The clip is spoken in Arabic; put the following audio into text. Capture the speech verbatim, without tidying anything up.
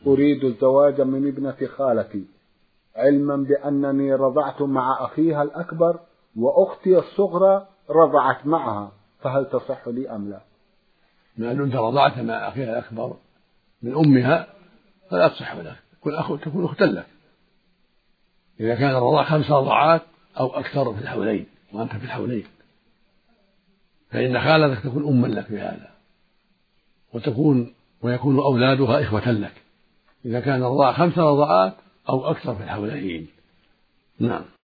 أريد الزواج من ابنة خالتي، علما بأنني رضعت مع أخيها الأكبر وأختي الصغرى رضعت معها، فهل تصح لي أم لا؟ ما دمت رضعت مع أخيها الأكبر من أمها فلا تصح لك، تكون أخ تكون أختا لك إذا كان الرضاع خمس رضعات أو أكثر في الحولين وأنت في الحولين، فإن خالتك تكون أما لك بهذا، وتكون ويكون أولادها إخوة لك إذا كان الرضاع خمس رضعات أو أكثر في الحولين. نعم.